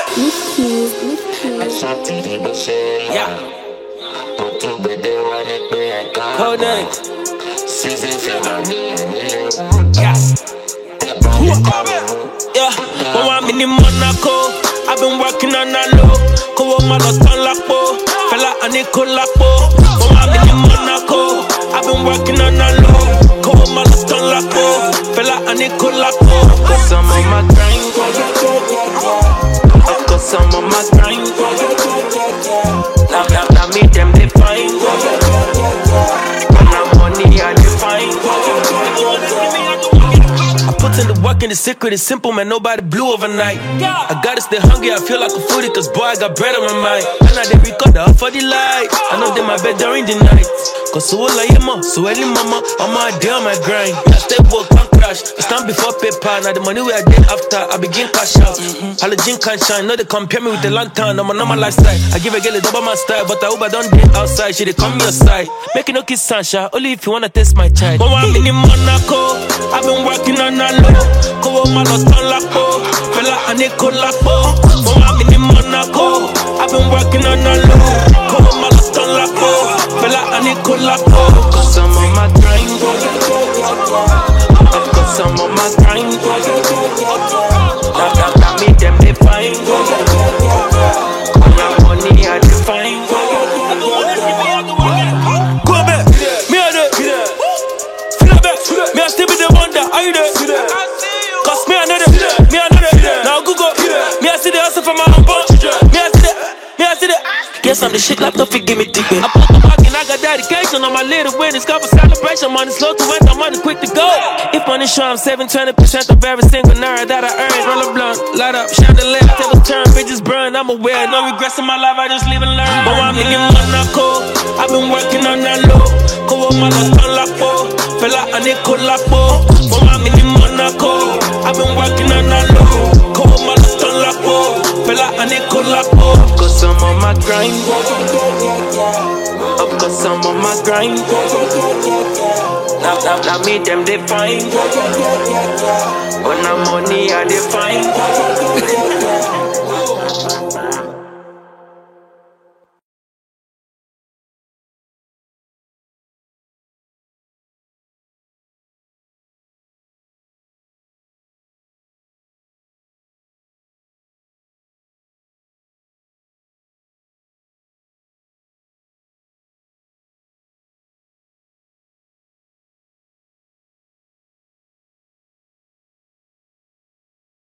Yeah. Codename. Yeah. Yeah. When I'm in Monaco, I've been working on that low. Go on my lot on Lapo. Fella and Nicolapo. When I'm in Monaco, I've been working on that low. Go on my lot on Lapo. Fella and Nicolapo. Cause I'm on my grind. Cause I'm on my grind. Now me them define. When I'm money I define. I put in the work and the secret is simple, man, nobody blew overnight. I gotta stay hungry, I feel like a foodie, cause boy I got bread on my mind. And I they record the for the light. I know they my bed during the night. Cause so all I am, so early mama, I'm my day on my grind. I stay work, can't crash. It's time before paper, now the money we I did after, I begin cash out. Halogen can't shine, no they compare me with the lantern, I'm a normal lifestyle. I give a girl a double my style, but I hope I don't date outside, she they come your side. Make it no kiss Sansha, only if you wanna test my child. But I'm in Monaco, I've been working on that low. Go on my lot on Lapo, fella and Nicolapo. But I'm in Monaco, I've been working on that low. Go on my lot on Lapo, fella and Nicolapo. Cause I'm on my grind. Cause I'm on my grind. Now me them define. When I'm money I define. Go back, me a there. Feel back, me a still be the wonder. Are you there? Cause me a there. Now Google, me a see the hustle from my own bunch. Me a see the. Guess I'm the shit like don't forgive me ticket. I put the back and I got dedication on my little win. It's called for celebration. Money slow to win, money quick to go. If money show, I'm 720% of every single naira that I earn. Roll a blunt, light up, chandelier, tables turn, bridges burn. I'm aware, no regrets in my life, I just live and learn. But I'm in Monaco, I've been working on that low. Go on my lot on Lapo, fella and Nicolapo. But I'm in Monaco, I've been working on that low. Go on my lot on Lapo, fella and Nicolapo. Cause I'm on my grind. Of course I'm on my grind. Now me them define. When I'm money I define.